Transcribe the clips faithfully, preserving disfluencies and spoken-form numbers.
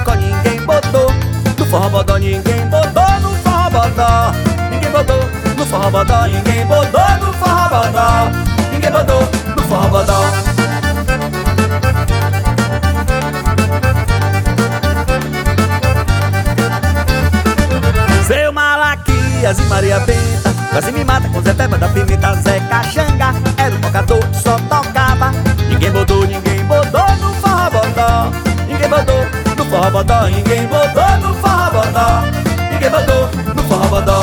caicó ninguém botou. No forró bodó ninguém botou. No forró bodó ninguém botou. No forró bodó ninguém botou. No forró bodó ninguém botou. No forró bodó. Seu Malaquias e Maria Benta quase me mata com Zé Peba da Pimenta. Zé Caxanga era o tocador que só tocava. Ninguém botou, ninguém botou no forró bodó. Ninguém botou no forró bodó. Ninguém botou no forró bodó. Ninguém botou no forró bodó.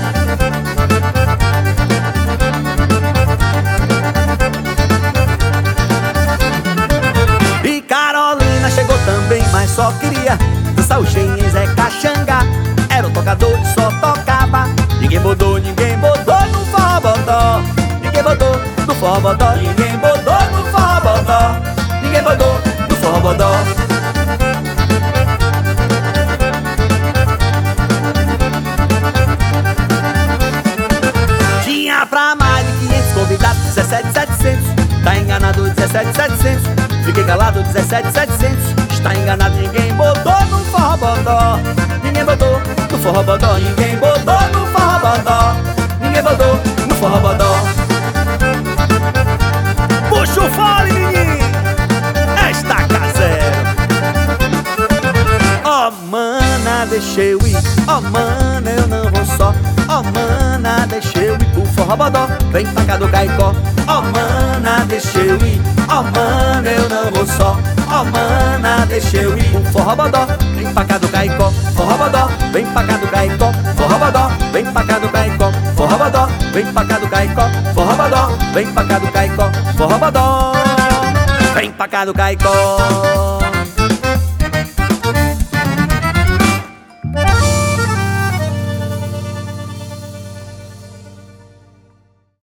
E Carolina chegou também, mas só queria dançar o Xenhen. Zé Caxanga era o tocador que só tocava. Ninguém botou, ninguém botou no forró bodó. Ninguém botou no forró bodó. Ninguém botou no forró bodó. Ninguém botou no forró bodó. Tinha pra mais de quinhentos convidados, dezessete mil e setecentos. Tá enganado, dezessete mil e setecentos. Fiquei calado, dezessete mil e setecentos. Está enganado, ninguém botou no forró bodó. Ninguém botou no forró bodó. Ninguém botou no forró bodó. Ninguém botou no forró bodó. Puxa o fole, menino, estaca zero. Ó, oh, mana, deixa eu ir. Ó, oh, mana, eu não vou só. Ó, oh, mana, deixa eu ir pro forró bodó. Vem pra cá do Caicó. Ó, oh, mana, deixa eu ir. Ó, oh, mana, eu não vou só. Ó, oh, mana, deixa eu ir pro forró bodó. Vem pra cá do Caicó, forró bodó. Vem pra cá do Caicó, forró bodó. Vem pra cá do Caicó, forró bodó. Vem pra cá do Caicó, forró bodó. Vem pra cá do Caicó, forró bodó. Vem pra cá do Caicó.